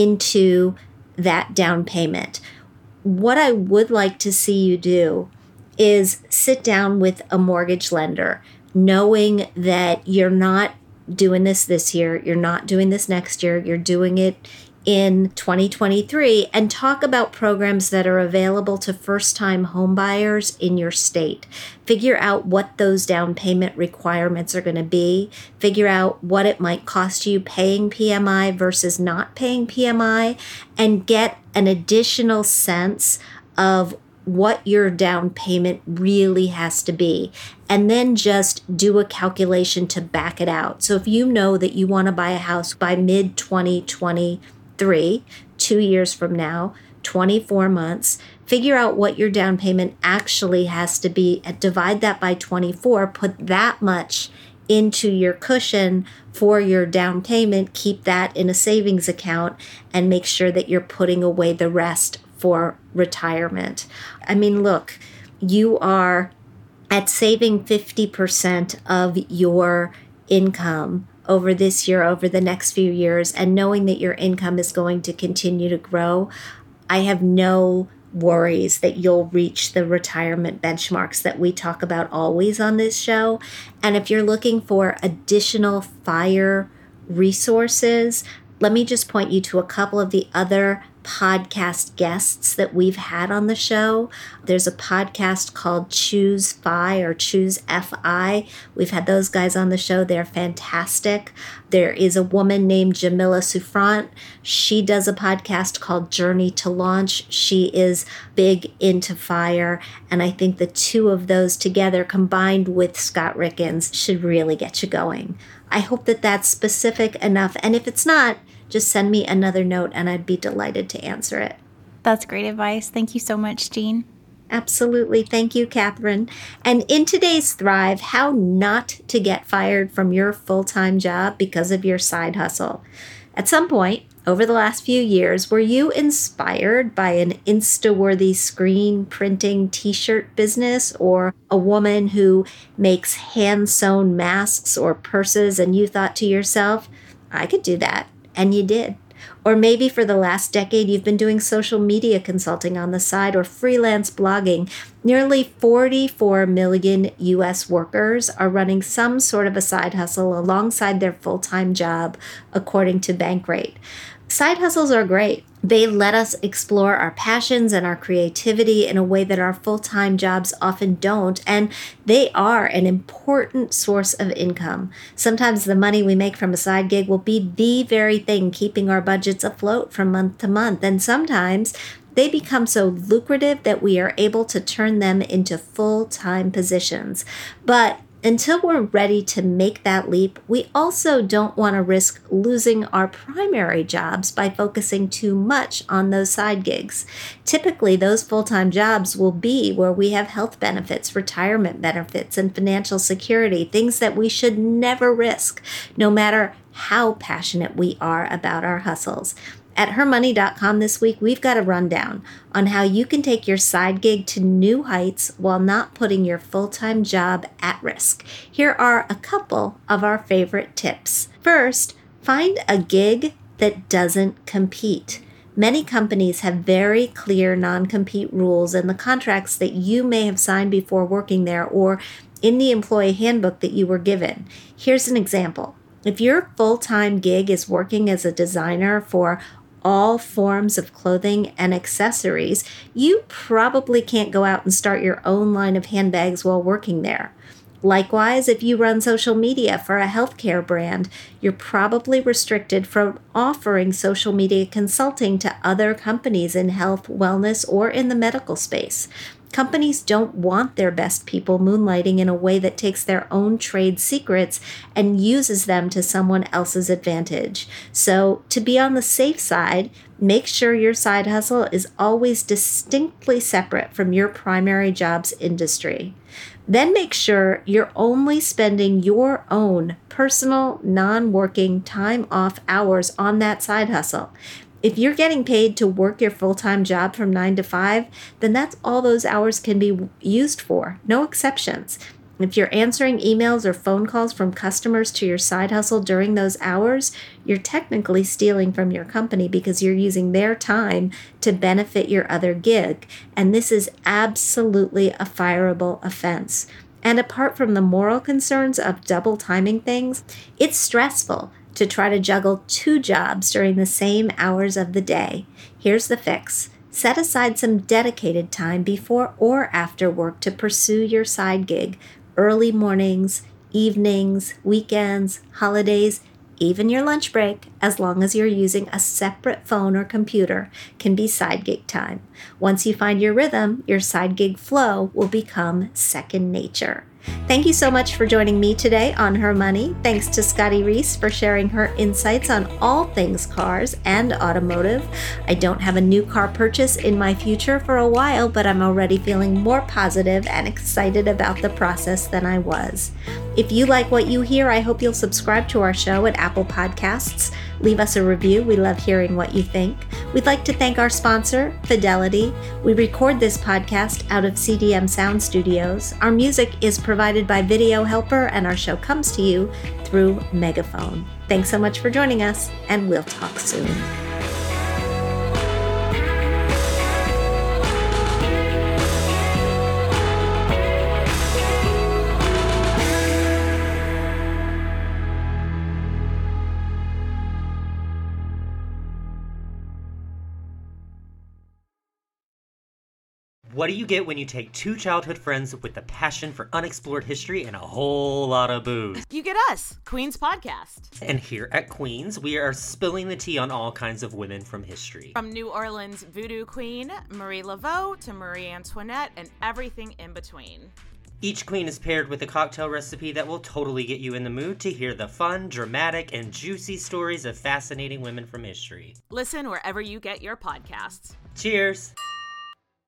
into that down payment. What I would like to see you do is sit down with a mortgage lender, knowing that you're not doing this year, you're not doing this next year, you're doing it in 2023, and talk about programs that are available to first-time homebuyers in your state. Figure out what those down payment requirements are going to be. Figure out what it might cost you paying PMI versus not paying PMI, and get an additional sense of what your down payment really has to be, and then just do a calculation to back it out. So if you know that you want to buy a house by mid-2023, 2 years from now, 24 months, figure out what your down payment actually has to be, divide that by 24, put that much into your cushion for your down payment, keep that in a savings account, and make sure that you're putting away the rest for retirement. I mean, look, you are at saving 50% of your income over this year, over the next few years, and knowing that your income is going to continue to grow, I have no worries that you'll reach the retirement benchmarks that we talk about always on this show. And if you're looking for additional FIRE resources, let me just point you to a couple of the other podcast guests that we've had on the show. There's a podcast called Choose FI or Choose FI. We've had those guys on the show. They're fantastic. There is a woman named Jamila Souffrant. She does a podcast called Journey to Launch. She is big into FIRE. And I think the two of those together, combined with Scott Rickens, should really get you going. I hope that that's specific enough. And if it's not, just send me another note and I'd be delighted to answer it.
That's great advice. Thank you so much, Jean.
Absolutely. Thank you, Catherine. And in today's Thrive, how not to get fired from your full-time job because of your side hustle. At some point over the last few years, were you inspired by an Insta-worthy screen printing t-shirt business, or a woman who makes hand-sewn masks or purses, and you thought to yourself, I could do that? And you did. Or maybe for the last decade, you've been doing social media consulting on the side or freelance blogging. Nearly 44 million U.S. workers are running some sort of a side hustle alongside their full-time job, according to Bankrate. Side hustles are great. They let us explore our passions and our creativity in a way that our full-time jobs often don't, and they are an important source of income. Sometimes the money we make from a side gig will be the very thing keeping our budgets afloat from month to month, and sometimes they become so lucrative that we are able to turn them into full-time positions. But until we're ready to make that leap, we also don't want to risk losing our primary jobs by focusing too much on those side gigs. Typically, those full-time jobs will be where we have health benefits, retirement benefits, and financial security, things that we should never risk, no matter how passionate we are about our hustles. At hermoney.com this week, we've got a rundown on how you can take your side gig to new heights while not putting your full-time job at risk. Here are a couple of our favorite tips. First, find a gig that doesn't compete. Many companies have very clear non-compete rules in the contracts that you may have signed before working there or in the employee handbook that you were given. Here's an example. If your full-time gig is working as a designer for all forms of clothing and accessories, you probably can't go out and start your own line of handbags while working there. Likewise, if you run social media for a healthcare brand, you're probably restricted from offering social media consulting to other companies in health, wellness, or in the medical space. Companies don't want their best people moonlighting in a way that takes their own trade secrets and uses them to someone else's advantage. So, to be on the safe side, make sure your side hustle is always distinctly separate from your primary job's industry. Then make sure you're only spending your own personal, non-working time off hours on that side hustle. If you're getting paid to work your full-time job from 9 to 5, then that's all those hours can be used for, no exceptions. If you're answering emails or phone calls from customers to your side hustle during those hours, you're technically stealing from your company because you're using their time to benefit your other gig. And this is absolutely a fireable offense. And apart from the moral concerns of double timing things, it's stressful to try to juggle 2 jobs during the same hours of the day. Here's the fix. Set aside some dedicated time before or after work to pursue your side gig. Early mornings, evenings, weekends, holidays, even your lunch break, as long as you're using a separate phone or computer, can be side gig time. Once you find your rhythm, your side gig flow will become second nature. Thank you so much for joining me today on Her Money. Thanks to Scotty Reese for sharing her insights on all things cars and automotive. I don't have a new car purchase in my future for a while, but I'm already feeling more positive and excited about the process than I was. If you like what you hear, I hope you'll subscribe to our show at Apple Podcasts. Leave us a review. We love hearing what you think. We'd like to thank our sponsor, Fidelity. We record this podcast out of CDM Sound Studios. Our music is provided by Video Helper, and our show comes to you through Megaphone. Thanks so much for joining us, and we'll talk soon.
What do you get when you take 2 childhood friends with a passion for unexplored history and a whole lot of booze?
You get us, Queen's Podcast.
And here at Queen's, we are spilling the tea on all kinds of women from history.
From New Orleans voodoo queen, Marie Laveau, to Marie Antoinette, and everything in between.
Each queen is paired with a cocktail recipe that will totally get you in the mood to hear the fun, dramatic, and juicy stories of fascinating women from history.
Listen wherever you get your podcasts.
Cheers!